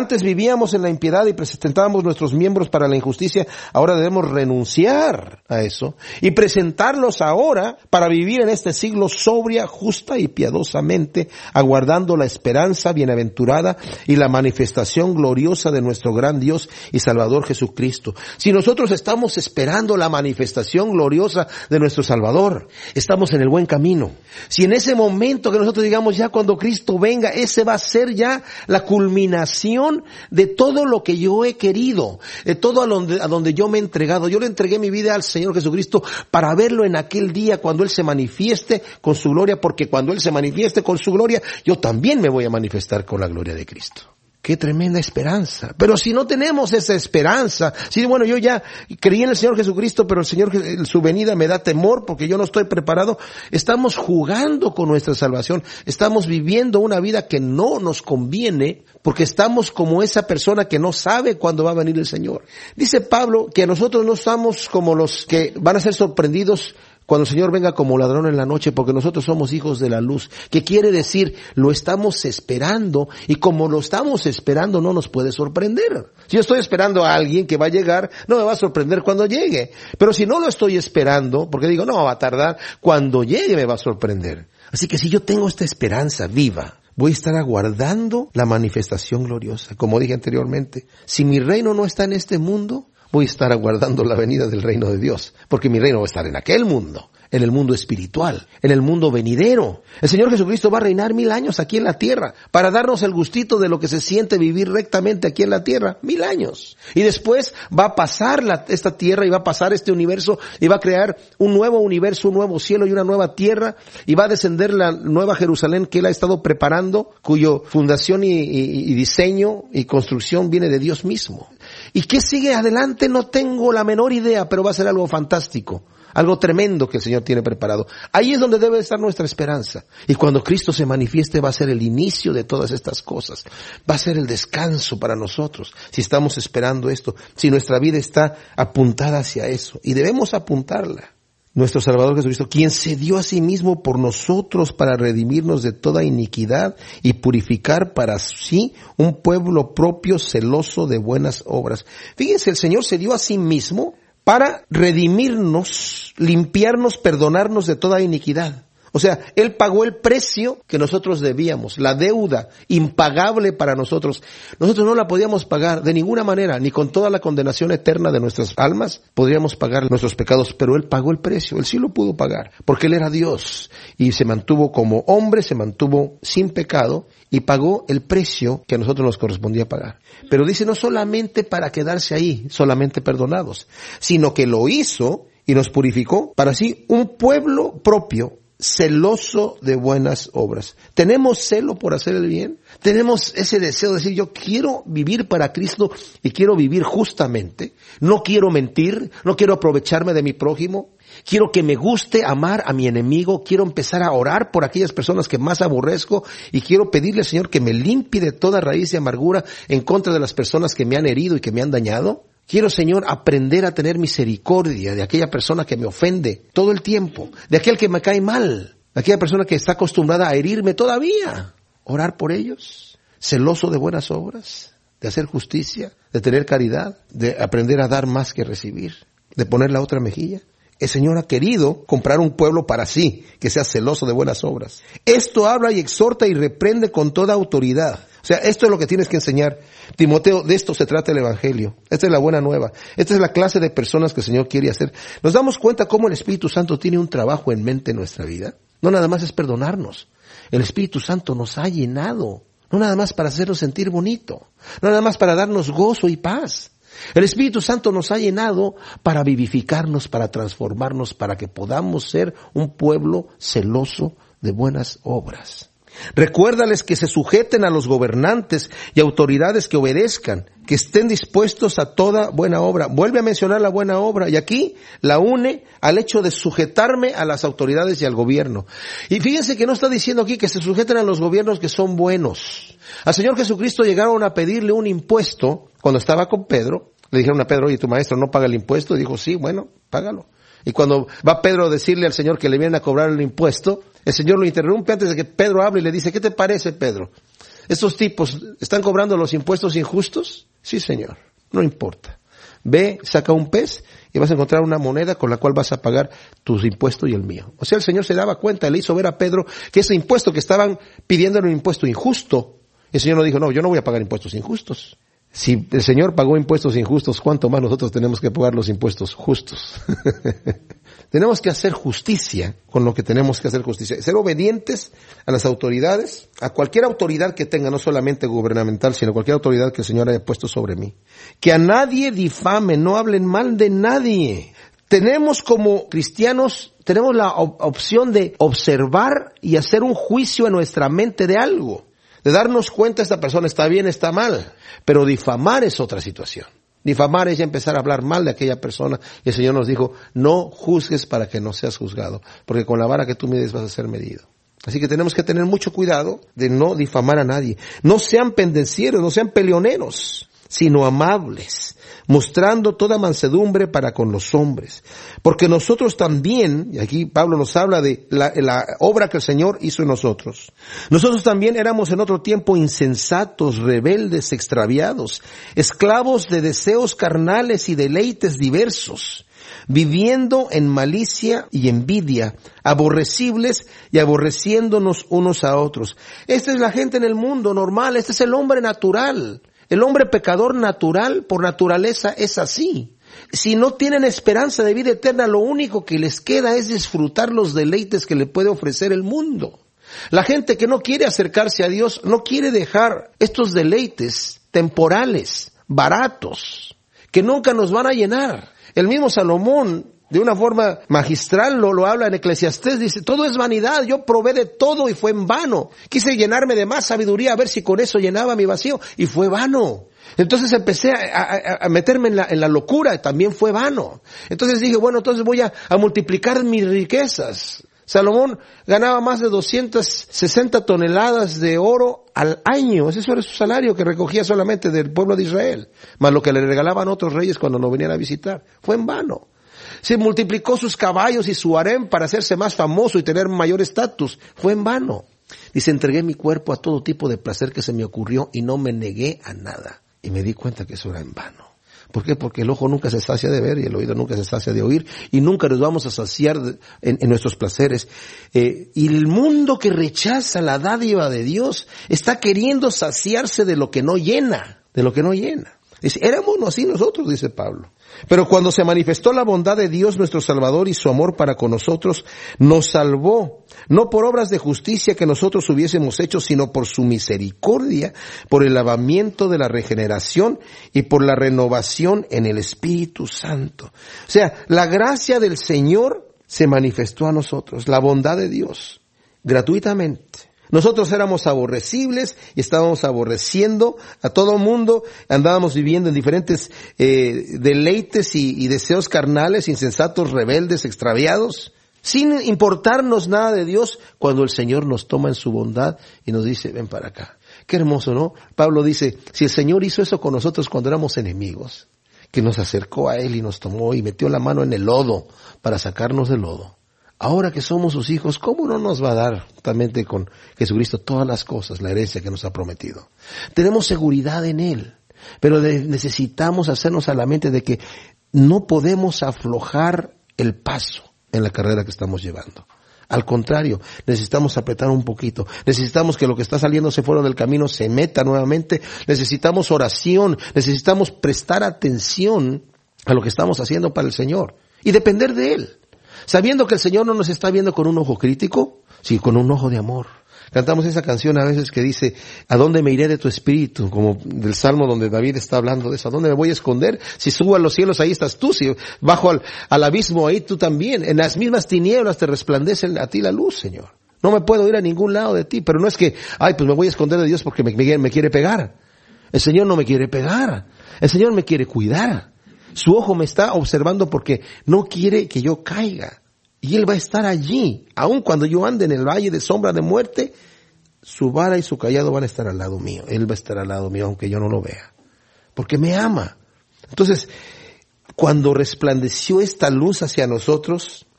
vivíamos en la impiedad y presentábamos nuestros miembros para la injusticia, ahora debemos renunciar a eso y presentarlos ahora para vivir en este siglo sobria, justa y piadosamente, aguardando la esperanza bienaventurada y la manifestación gloriosa de nuestro gran Dios y Salvador Jesucristo. Si nosotros estamos esperando la manifestación gloriosa de nuestro Salvador, estamos en el buen camino. Si en ese momento que nosotros digamos ya cuando Cristo venga, ese va a ser ya la culminación de todo lo que yo he querido, de todo a donde, a donde yo me he entregado. Yo le entregué mi vida al Señor Jesucristo para verlo en aquel día cuando Él se manifieste con su gloria, porque cuando Él se manifieste con su gloria, yo también me voy a manifestar con la gloria de Cristo. ¡Qué tremenda esperanza! Pero si no tenemos esa esperanza, si bueno, yo ya creí en el Señor Jesucristo, pero el Señor, su venida me da temor porque yo no estoy preparado, estamos jugando con nuestra salvación, estamos viviendo una vida que no nos conviene porque estamos como esa persona que no sabe cuándo va a venir el Señor. Dice Pablo que a nosotros no estamos como los que van a ser sorprendidos cuando el Señor venga como ladrón en la noche, porque nosotros somos hijos de la luz. ¿Qué quiere decir? Lo estamos esperando, y como lo estamos esperando no nos puede sorprender. Si yo estoy esperando a alguien que va a llegar, no me va a sorprender cuando llegue. Pero si no lo estoy esperando, porque digo, no, va a tardar, cuando llegue me va a sorprender. Así que si yo tengo esta esperanza viva, voy a estar aguardando la manifestación gloriosa. Como dije anteriormente, si mi reino no está en este mundo, voy a estar aguardando la venida del reino de Dios, porque mi reino va a estar en aquel mundo, en el mundo espiritual, en el mundo venidero. El Señor Jesucristo va a reinar mil años aquí en la tierra, para darnos el gustito de lo que se siente vivir rectamente aquí en la tierra, mil años. Y después va a pasar la, esta tierra y va a pasar este universo y va a crear un nuevo universo, un nuevo cielo y una nueva tierra, y va a descender la nueva Jerusalén que Él ha estado preparando, cuyo fundación y, y, y diseño y construcción viene de Dios mismo. ¿Y qué sigue adelante? No tengo la menor idea, pero va a ser algo fantástico, algo tremendo que el Señor tiene preparado. Ahí es donde debe estar nuestra esperanza. Y cuando Cristo se manifieste va a ser el inicio de todas estas cosas. Va a ser el descanso para nosotros, si estamos esperando esto, si nuestra vida está apuntada hacia eso. Y debemos apuntarla. Nuestro Salvador Jesucristo, quien se dio a sí mismo por nosotros para redimirnos de toda iniquidad y purificar para sí un pueblo propio celoso de buenas obras. Fíjense, el Señor se dio a sí mismo para redimirnos, limpiarnos, perdonarnos de toda iniquidad. O sea, Él pagó el precio que nosotros debíamos, la deuda impagable para nosotros. Nosotros no la podíamos pagar de ninguna manera, ni con toda la condenación eterna de nuestras almas podríamos pagar nuestros pecados, pero Él pagó el precio, Él sí lo pudo pagar, porque Él era Dios y se mantuvo como hombre, se mantuvo sin pecado y pagó el precio que a nosotros nos correspondía pagar. Pero dice, no solamente para quedarse ahí, solamente perdonados, sino que lo hizo y nos purificó para sí un pueblo propio, celoso de buenas obras. ¿Tenemos celo por hacer el bien? ¿Tenemos ese deseo de decir, yo quiero vivir para Cristo y quiero vivir justamente? No quiero mentir, no quiero aprovecharme de mi prójimo. Quiero que me guste amar a mi enemigo. Quiero empezar a orar por aquellas personas que más aborrezco y quiero pedirle al Señor que me limpie de toda raíz de amargura en contra de las personas que me han herido y que me han dañado. Quiero, Señor, aprender a tener misericordia de aquella persona que me ofende todo el tiempo, de aquel que me cae mal, de aquella persona que está acostumbrada a herirme todavía. Orar por ellos, celoso de buenas obras, de hacer justicia, de tener caridad, de aprender a dar más que recibir, de poner la otra mejilla. El Señor ha querido comprar un pueblo para sí, que sea celoso de buenas obras. Esto habla y exhorta y reprende con toda autoridad. O sea, esto es lo que tienes que enseñar. Timoteo, de esto se trata el Evangelio. Esta es la buena nueva. Esta es la clase de personas que el Señor quiere hacer. ¿Nos damos cuenta cómo el Espíritu Santo tiene un trabajo en mente en nuestra vida? No nada más es perdonarnos. El Espíritu Santo nos ha llenado. No nada más para hacernos sentir bonito. No nada más para darnos gozo y paz. El Espíritu Santo nos ha llenado para vivificarnos, para transformarnos, para que podamos ser un pueblo celoso de buenas obras. Recuérdales que se sujeten a los gobernantes y autoridades, que obedezcan, que estén dispuestos a toda buena obra. Vuelve a mencionar la buena obra y aquí la une al hecho de sujetarme a las autoridades y al gobierno. Y fíjense que no está diciendo aquí que se sujeten a los gobiernos que son buenos. Al Señor Jesucristo llegaron a pedirle un impuesto cuando estaba con Pedro. Le dijeron a Pedro, oye, tu maestro no paga el impuesto. Y dijo, sí, bueno, págalo. Y cuando va Pedro a decirle al Señor que le vienen a cobrar el impuesto, el Señor lo interrumpe antes de que Pedro hable y le dice, ¿qué te parece, Pedro? ¿Estos tipos están cobrando los impuestos injustos? Sí, Señor, no importa. Ve, saca un pez y vas a encontrar una moneda con la cual vas a pagar tus impuestos y el mío. O sea, el Señor se daba cuenta, le hizo ver a Pedro que ese impuesto que estaban pidiendo era un impuesto injusto. El Señor no dijo, no, yo no voy a pagar impuestos injustos. Si el Señor pagó impuestos injustos, ¿cuánto más nosotros tenemos que pagar los impuestos justos? Tenemos que hacer justicia con lo que tenemos que hacer justicia. Ser obedientes a las autoridades, a cualquier autoridad que tenga, no solamente gubernamental, sino cualquier autoridad que el Señor haya puesto sobre mí. Que a nadie difame, no hablen mal de nadie. Tenemos como cristianos, tenemos la op- opción de observar y hacer un juicio en nuestra mente de algo. De darnos cuenta, esta persona está bien, está mal. Pero difamar es otra situación. Difamar es ya empezar a hablar mal de aquella persona. Y el Señor nos dijo, no juzgues para que no seas juzgado. Porque con la vara que tú mides vas a ser medido. Así que tenemos que tener mucho cuidado de no difamar a nadie. No sean pendencieros, no sean peleoneros, sino amables, mostrando toda mansedumbre para con los hombres. Porque nosotros también, y aquí Pablo nos habla de la, la obra que el Señor hizo en nosotros, nosotros también éramos en otro tiempo insensatos, rebeldes, extraviados, esclavos de deseos carnales y deleites diversos, viviendo en malicia y envidia, aborrecibles y aborreciéndonos unos a otros. Esta es la gente en el mundo normal, este es el hombre natural. El hombre pecador natural, por naturaleza, es así. Si no tienen esperanza de vida eterna, lo único que les queda es disfrutar los deleites que le puede ofrecer el mundo. La gente que no quiere acercarse a Dios, no quiere dejar estos deleites temporales, baratos, que nunca nos van a llenar. El mismo Salomón, de una forma magistral, lo, lo habla en Eclesiastés, dice, todo es vanidad, yo probé de todo y fue en vano. Quise llenarme de más sabiduría a ver si con eso llenaba mi vacío y fue vano. Entonces empecé a, a, a meterme en la, en la locura y también fue vano. Entonces dije, bueno, entonces voy a, a multiplicar mis riquezas. Salomón ganaba más de doscientas sesenta toneladas de oro al año. Ese era su salario que recogía solamente del pueblo de Israel, más lo que le regalaban otros reyes cuando nos venían a visitar. Fue en vano. Se multiplicó sus caballos y su harem para hacerse más famoso y tener mayor estatus. Fue en vano. Dice, entregué mi cuerpo a todo tipo de placer que se me ocurrió y no me negué a nada. Y me di cuenta que eso era en vano. ¿Por qué? Porque el ojo nunca se sacia de ver y el oído nunca se sacia de oír y nunca nos vamos a saciar en, en nuestros placeres. Eh, y el mundo que rechaza la dádiva de Dios está queriendo saciarse de lo que no llena, de lo que no llena. Dice, éramos así nosotros, dice Pablo. Pero cuando se manifestó la bondad de Dios nuestro Salvador y su amor para con nosotros, nos salvó, no por obras de justicia que nosotros hubiésemos hecho, sino por su misericordia, por el lavamiento de la regeneración y por la renovación en el Espíritu Santo. O sea, la gracia del Señor se manifestó a nosotros, la bondad de Dios, gratuitamente. Nosotros éramos aborrecibles y estábamos aborreciendo a todo mundo, andábamos viviendo en diferentes eh, deleites y, y deseos carnales, insensatos, rebeldes, extraviados, sin importarnos nada de Dios, cuando el Señor nos toma en su bondad y nos dice, ven para acá. Qué hermoso, ¿no? Pablo dice, si el Señor hizo eso con nosotros cuando éramos enemigos, que nos acercó a Él y nos tomó y metió la mano en el lodo para sacarnos del lodo. Ahora que somos sus hijos, ¿cómo no nos va a dar justamente con Jesucristo todas las cosas, la herencia que nos ha prometido? Tenemos seguridad en Él, pero necesitamos hacernos a la mente de que no podemos aflojar el paso en la carrera que estamos llevando. Al contrario, necesitamos apretar un poquito. Necesitamos que lo que está saliéndose fuera del camino se meta nuevamente. Necesitamos oración. Necesitamos prestar atención a lo que estamos haciendo para el Señor y depender de Él. Sabiendo que el Señor no nos está viendo con un ojo crítico, sino con un ojo de amor. Cantamos esa canción a veces que dice, ¿a dónde me iré de tu espíritu? Como del Salmo donde David está hablando de eso. ¿A dónde me voy a esconder? Si subo a los cielos, ahí estás tú. Si bajo al, al abismo, ahí tú también. En las mismas tinieblas te resplandece a ti la luz, Señor. No me puedo ir a ningún lado de ti, pero no es que, ay, pues me voy a esconder de Dios porque me, me, me quiere pegar. El Señor no me quiere pegar. El Señor me quiere cuidar. Su ojo me está observando porque no quiere que yo caiga. Y Él va a estar allí. Aun cuando yo ande en el valle de sombra de muerte, su vara y su cayado van a estar al lado mío. Él va a estar al lado mío aunque yo no lo vea. Porque me ama. Entonces, cuando resplandeció esta luz hacia nosotros,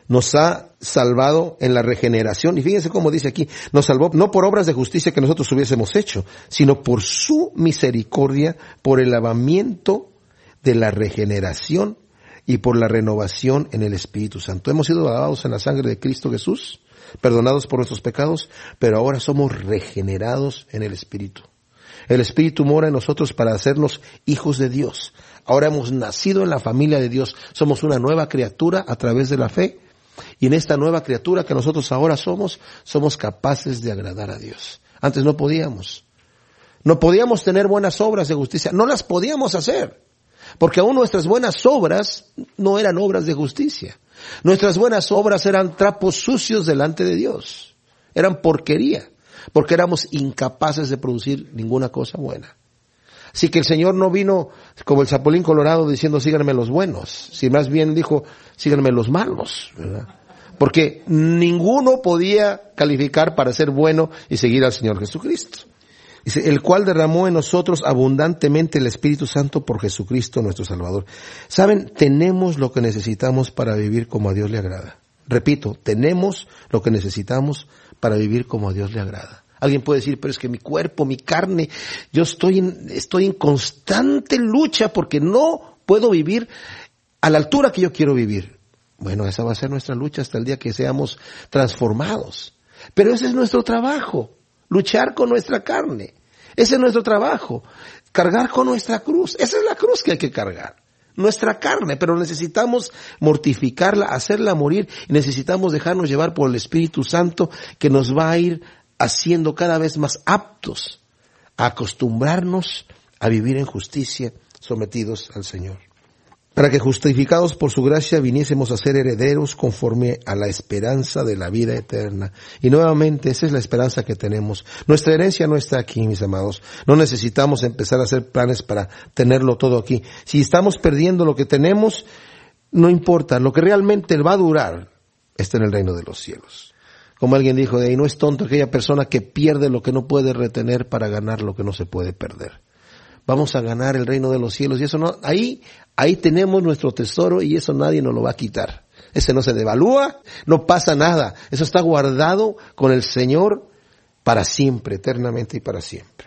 nos ha salvado en la regeneración. Y fíjense cómo dice aquí, nos salvó no por obras de justicia que nosotros hubiésemos hecho, sino por su misericordia, por el lavamiento de la regeneración y por la renovación en el Espíritu Santo. Hemos sido lavados en la sangre de Cristo Jesús, perdonados por nuestros pecados, pero ahora somos regenerados en el Espíritu. El Espíritu mora en nosotros para hacernos hijos de Dios. Ahora hemos nacido en la familia de Dios. Somos una nueva criatura a través de la fe. Y en esta nueva criatura que nosotros ahora somos, somos capaces de agradar a Dios. Antes no podíamos. No podíamos tener buenas obras de justicia. No las podíamos hacer. Porque aún nuestras buenas obras no eran obras de justicia. Nuestras buenas obras eran trapos sucios delante de Dios. Eran porquería. Porque éramos incapaces de producir ninguna cosa buena. Así que el Señor no vino como el Chapulín Colorado diciendo síganme los buenos, si más bien dijo síganme los malos, ¿verdad? Porque ninguno podía calificar para ser bueno y seguir al Señor Jesucristo. Dice, el cual derramó en nosotros abundantemente el Espíritu Santo por Jesucristo nuestro Salvador. ¿Saben? Tenemos lo que necesitamos para vivir como a Dios le agrada. Repito, tenemos lo que necesitamos para vivir como a Dios le agrada. Alguien puede decir, pero es que mi cuerpo, mi carne, yo estoy en, estoy en constante lucha porque no puedo vivir a la altura que yo quiero vivir. Bueno, esa va a ser nuestra lucha hasta el día que seamos transformados. Pero ese es nuestro trabajo, luchar con nuestra carne. Ese es nuestro trabajo, cargar con nuestra cruz. Esa es la cruz que hay que cargar. Nuestra carne, pero necesitamos mortificarla, hacerla morir, y necesitamos dejarnos llevar por el Espíritu Santo que nos va a ir haciendo cada vez más aptos a acostumbrarnos a vivir en justicia, sometidos al Señor. Para que justificados por su gracia viniésemos a ser herederos conforme a la esperanza de la vida eterna. Y nuevamente esa es la esperanza que tenemos. Nuestra herencia no está aquí, mis amados. No necesitamos empezar a hacer planes para tenerlo todo aquí. Si estamos perdiendo lo que tenemos, no importa. Lo que realmente va a durar está en el reino de los cielos. Como alguien dijo de ahí, no es tonto aquella persona que pierde lo que no puede retener para ganar lo que no se puede perder. Vamos a ganar el reino de los cielos y eso no, ahí, ahí tenemos nuestro tesoro y eso nadie nos lo va a quitar. Ese no se devalúa, no pasa nada. Eso está guardado con el Señor para siempre, eternamente y para siempre.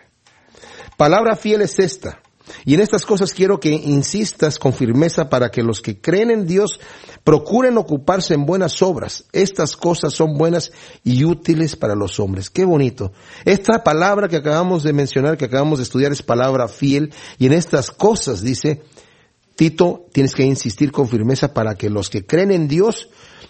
Palabra fiel es esta. Y en estas cosas quiero que insistas con firmeza para que los que creen en Dios procuren ocuparse en buenas obras. Estas cosas son buenas y útiles para los hombres. Qué bonito. Esta palabra que acabamos de mencionar, que acabamos de estudiar, es palabra fiel. Y en estas cosas, dice Tito, tienes que insistir con firmeza para que los que creen en Dios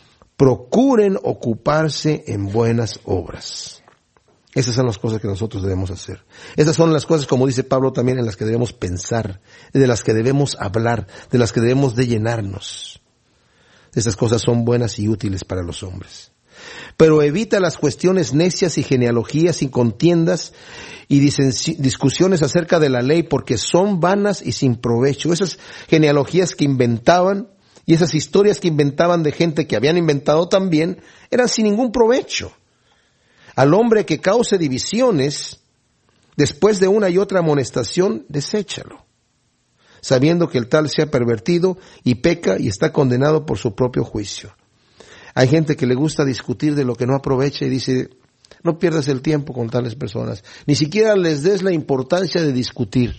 procuren ocuparse en buenas obras. Esas son las cosas que nosotros debemos hacer. Esas son las cosas, como dice Pablo, también en las que debemos pensar, de las que debemos hablar, de las que debemos de llenarnos. Esas cosas son buenas y útiles para los hombres. Pero evita las cuestiones necias y genealogías y contiendas y discusiones acerca de la ley, porque son vanas y sin provecho. Esas genealogías que inventaban y esas historias que inventaban de gente que habían inventado también eran sin ningún provecho. Al hombre que cause divisiones, después de una y otra amonestación, deséchalo, sabiendo que el tal se ha pervertido y peca y está condenado por su propio juicio. Hay gente que le gusta discutir de lo que no aprovecha y dice, no pierdas el tiempo con tales personas, ni siquiera les des la importancia de discutir.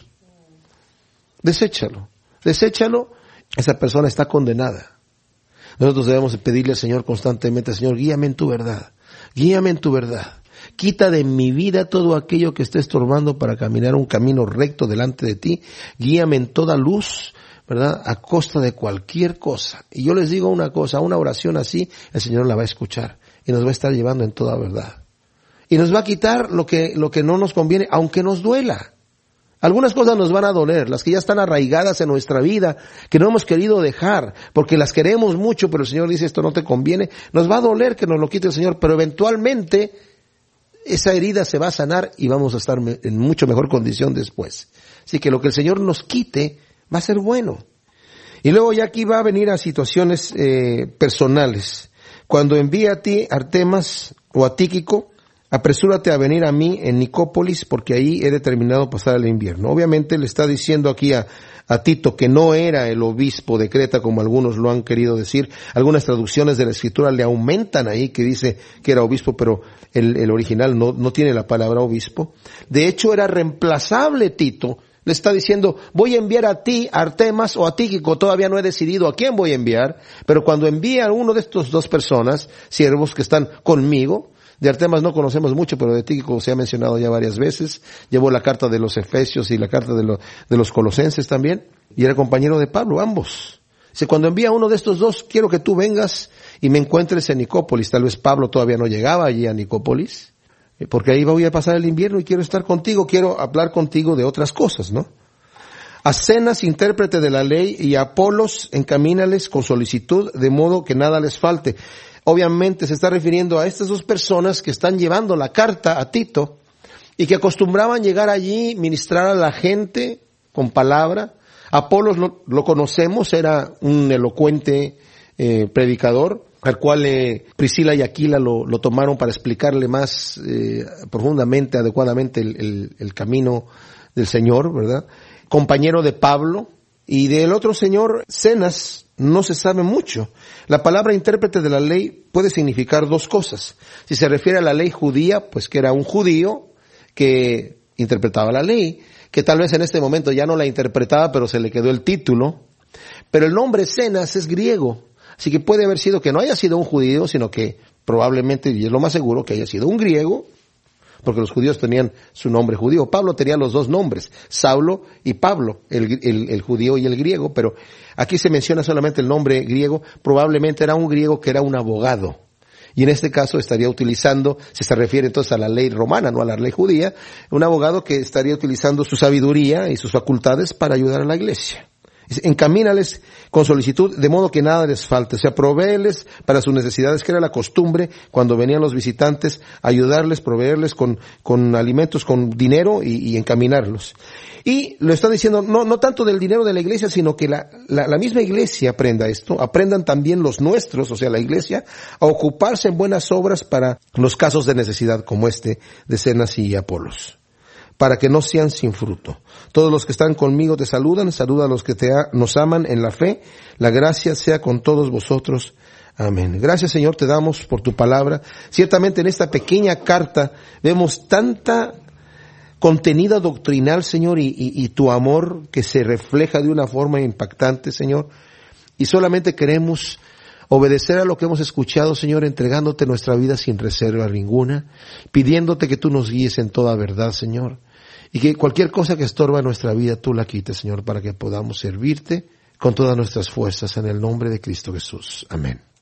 Deséchalo, deséchalo, esa persona está condenada. Nosotros debemos pedirle al Señor constantemente, Señor, guíame en tu verdad. Guíame en tu verdad. Quita de mi vida todo aquello que esté estorbando para caminar un camino recto delante de ti. Guíame en toda luz, ¿verdad? A costa de cualquier cosa. Y yo les digo una cosa, una oración así, el Señor la va a escuchar y nos va a estar llevando en toda verdad. Y nos va a quitar lo que, lo que no nos conviene, aunque nos duela. Algunas cosas nos van a doler, las que ya están arraigadas en nuestra vida, que no hemos querido dejar, porque las queremos mucho, pero el Señor dice, esto no te conviene. Nos va a doler que nos lo quite el Señor, pero eventualmente esa herida se va a sanar y vamos a estar en mucho mejor condición después. Así que lo que el Señor nos quite va a ser bueno. Y luego ya aquí va a venir a situaciones eh, personales. Cuando envíe a ti Artemas o a Tíquico, apresúrate a venir a mí en Nicópolis, porque ahí he determinado pasar el invierno. Obviamente le está diciendo aquí a, a Tito, que no era el obispo de Creta como algunos lo han querido decir. Algunas traducciones de la Escritura le aumentan ahí que dice que era obispo, pero el, el original no, no tiene la palabra obispo. De hecho, era reemplazable Tito. Le está diciendo, voy a enviar a ti, Artemas, o a Tíquico, todavía no he decidido a quién voy a enviar, pero cuando envíe a uno de estos dos personas, siervos que están conmigo, de Artemas no conocemos mucho, pero de Tíquico se ha mencionado ya varias veces. Llevó la carta de los Efesios y la carta de, lo, de los Colosenses también. Y era compañero de Pablo, ambos. Dice, cuando envía a uno de estos dos, quiero que tú vengas y me encuentres en Nicópolis. Tal vez Pablo todavía no llegaba allí a Nicópolis, porque ahí voy a pasar el invierno y quiero estar contigo, quiero hablar contigo de otras cosas, ¿no? A Zenas, intérprete de la ley, y a Apolos, encamínales con solicitud, de modo que nada les falte. Obviamente se está refiriendo a estas dos personas que están llevando la carta a Tito y que acostumbraban llegar allí, ministrar a la gente con palabra. Apolos lo, lo conocemos, era un elocuente eh, predicador, al cual eh, Priscila y Aquila lo, lo tomaron para explicarle más eh, profundamente, adecuadamente el, el, el camino del Señor, ¿verdad? Compañero de Pablo. Y del otro señor, Zenas, no se sabe mucho. La palabra intérprete de la ley puede significar dos cosas. Si se refiere a la ley judía, pues que era un judío que interpretaba la ley, que tal vez en este momento ya no la interpretaba, pero se le quedó el título. Pero el nombre Zenas es griego, así que puede haber sido que no haya sido un judío, sino que probablemente, y es lo más seguro, que haya sido un griego, porque los judíos tenían su nombre judío. Pablo tenía los dos nombres, Saulo y Pablo, el, el, el judío y el griego, pero aquí se menciona solamente el nombre griego. Probablemente era un griego que era un abogado, y en este caso estaría utilizando, si se refiere entonces a la ley romana, no a la ley judía, un abogado que estaría utilizando su sabiduría y sus facultades para ayudar a la iglesia. Encamínales con solicitud, de modo que nada les falte. O sea, provéeles para sus necesidades, que era la costumbre cuando venían los visitantes, ayudarles, proveerles con, con alimentos, con dinero y, y encaminarlos. Y lo está diciendo, no, no tanto del dinero de la iglesia, sino que la, la, la misma iglesia aprenda esto, aprendan también los nuestros, o sea, la iglesia, a ocuparse en buenas obras para los casos de necesidad como este de Zenas y Apolos, para que no sean sin fruto. Todos los que están conmigo te saludan, saluda a los que te ha, nos aman en la fe. La gracia sea con todos vosotros. Amén. Gracias, Señor, te damos por tu palabra. Ciertamente en esta pequeña carta vemos tanta contenida doctrinal, Señor, y, y, y tu amor que se refleja de una forma impactante, Señor. Y solamente queremos obedecer a lo que hemos escuchado, Señor, entregándote nuestra vida sin reserva ninguna, pidiéndote que tú nos guíes en toda verdad, Señor, y que cualquier cosa que estorba nuestra vida tú la quites, Señor, para que podamos servirte con todas nuestras fuerzas en el nombre de Cristo Jesús. Amén.